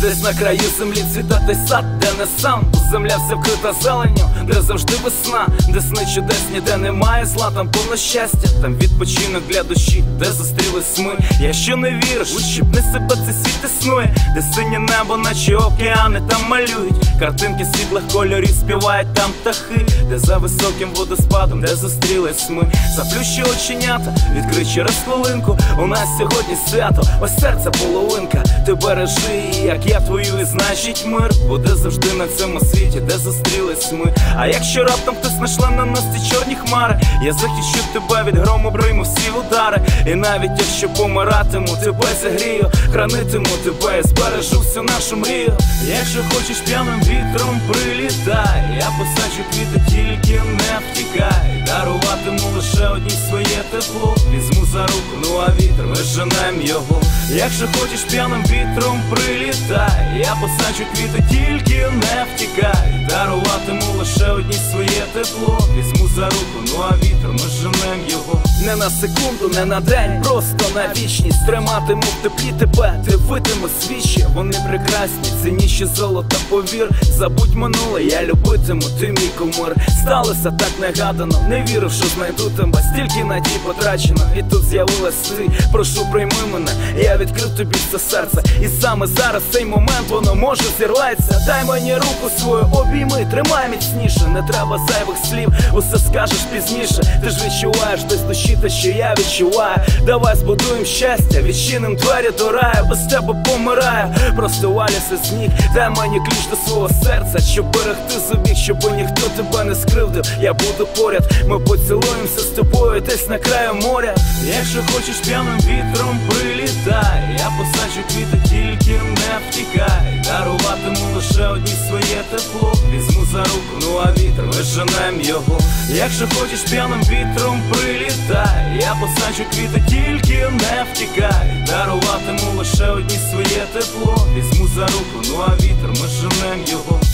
Десь на краю землі цвіте той сад, де не сам. Земля вся вкрита зеленню, де завжди весна, де сни чудесні, де немає зла, там повно щастя, там відпочинок для душі, де зустрілись ми. Якщо не віриш, ущипни себе, цей світ існує, де синє небо, наче океани, там малюють картинки світлих кольорів, співають там птахи, де за високим водоспадом, де зустрілись ми. Заплющи оченята, відкрий через хвилинку, у нас сьогодні свято, ось серце половинка. Ти бережи, як я твою, і значить мир буде завжди на цьому світі, де зустрілись ми. А якщо раптом хтось нашле на нас ці чорні хмари, я захищу тебе від грому, прийму всі удари. І навіть якщо помиратиму, тебе зігрію, хранитиму тебе і збережу всю нашу мрію. Якщо хочеш п'яним вітром прилітай, я посаджу квіти, тільки не втікай. Даруватиму лише одній своє тепло, візьму за руку, ну а вітер ми женем його. Якщо хочеш п'яним вітром прилітай, я посаджу квіти, тільки не втікай. Даруватиму лише одній своє тепло, візьму за руку, ну а вітер ми женем його. Не на секунду, не на день, просто на вічність. Триматиму в теплі тебе, дивитиму свічі. Вони прекрасні, цінніші золота, повір. Забудь минуле, я любитиму, ти мій кумир. Сталося так негадано, не вірив, що знайду тебе. Стільки надій потрачено, і тут з'явилась ти. Прошу, прийми мене, я відкрив тобі все серце. І саме зараз цей момент, воно може зірватися. Дай мені руку свою, обійми, тримай міцніше. Не треба зайвих слів, усе скажеш пізніше. Ти ж відчуваєш десь душі те, що я відчуваю. Давай збудуємо щастя, відчиним двері до раю. Без тебе помираю, просто валюся з ніг. Дай мені ключ до свого серця, щоб берегти зубіг, щоб ніхто тебе не скривдив. Я буду поряд, ми поцілуємося з тобою десь на краю моря. Якщо хочеш п'яним вітром прилітай, я посаджу квіти, тільки не втікай. Даруватиму лише одній своє тепло, візьму за руку, ну а вітер ми женем його. Якщо хочеш п'яним вітром прилітай, я посаджу квіти, тільки не втікай. Даруватиму лише одній своє тепло, візьму за руку, ну а вітер ми женем його.